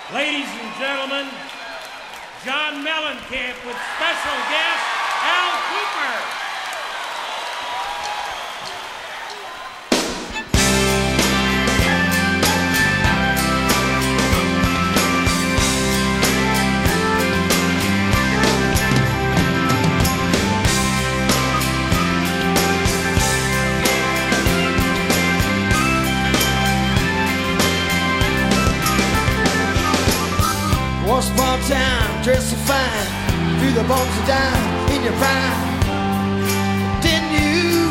Ladies and gentlemen, John Mellencamp with special guest Al Kooper. Once upon a time, dressed so fine, threw the bones of dime in your prime. Didn't you?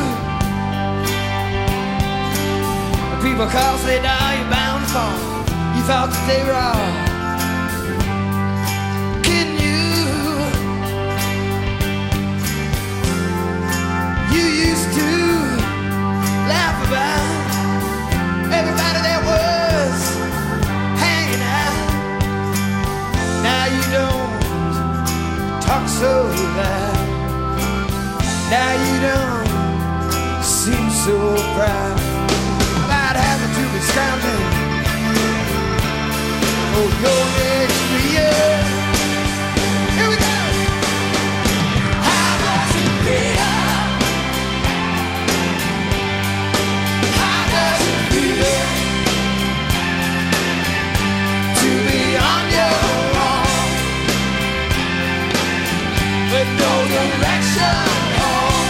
The people cause they die, you're bound to fall. You thought that they were all kidding you. You used to laugh about everybody that was hanging out. Now you don't talk so loud. Now you don't seem so proud about having to be scrounging for your next year. Here we go. How does it feel? How does it feel to be on your own with no direction home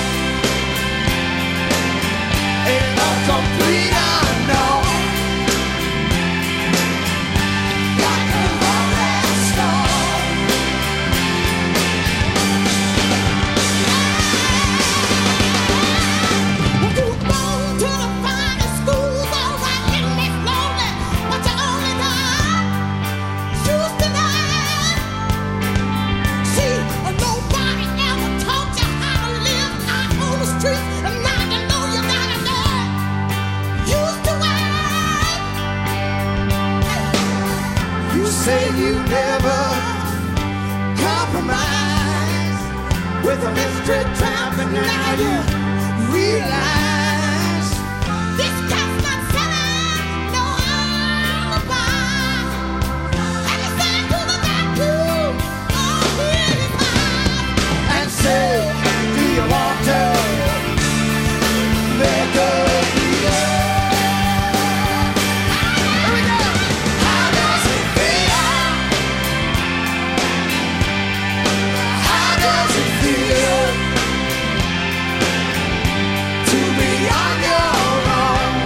in a complete unknown, like a rolling stone? Well, you go to the finest schools, all right in this lonely, but you only got used to that. See, nobody ever taught you how to live out on the street, and now you know you gotta learn used to it. You say you never compromise with a mystery tramp, and now you realize This cat's not selling no alibi, and he said to the tattoo on his eye. and say, do you want to make a deal? Here we go. How does it feel? How does it feel to be on your own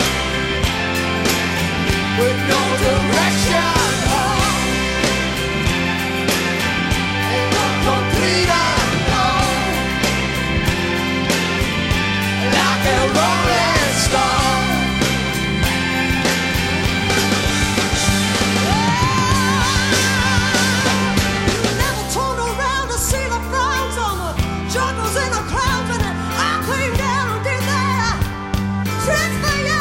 with no direction home in a complete unknown, like a rolling stone? Never turned around to see the frowns on the jungles and the clouds, and I came down and did that tricks for you.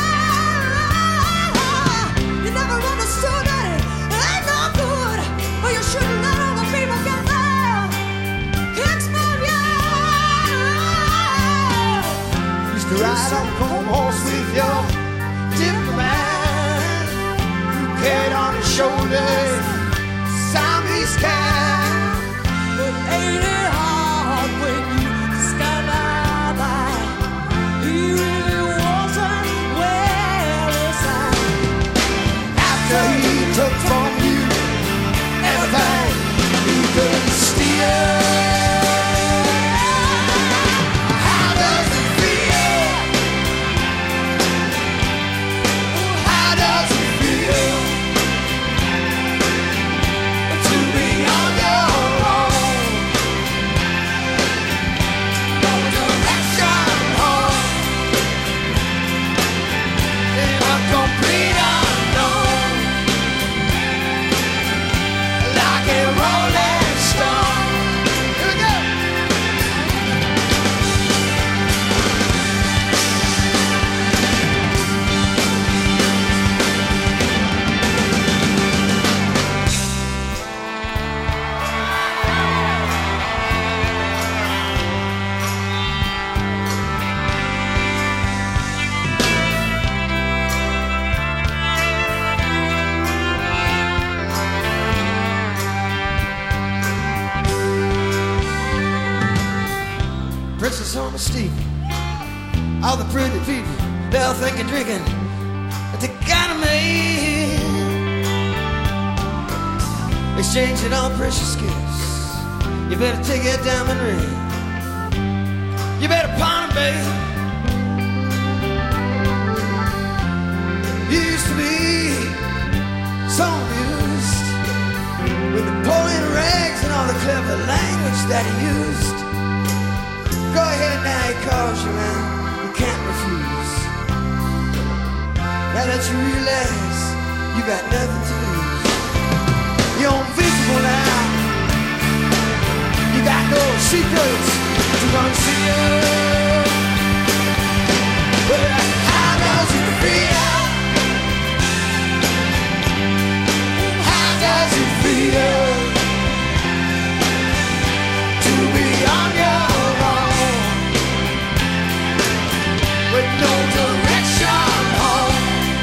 You never understood that it ain't no good, or you shouldn't let other people get their kicks from you. Used to ride on a chrome horse with your diplomat, who carried on his shoulders Siamese cat. But ain't it hard when you discover that he really wasn't where it's at? After he took from you everything he could steal. How does it feel? How does it feel to be on Mama Stevie. All the pretty people, they'll think of drinking, but they got a man. Exchanging all precious gifts. You better take that diamond ring. You better pawn it, babe. You used to be so amused with Napoleon rags and all the clever language that he used. Go ahead now, he calls you, man. You can't refuse. Now that you realize you got nothing to lose. You're invisible now. You got no secrets to conceal. But how does it feel? How does it feel to be on your own with no direction home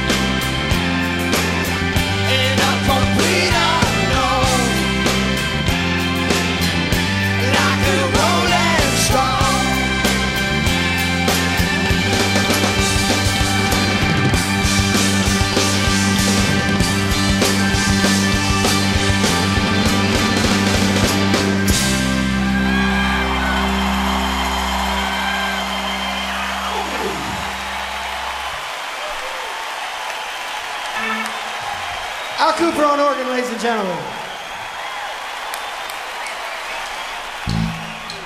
in a complete unknown, like a rolling stone? Al Cooper on organ, ladies and gentlemen.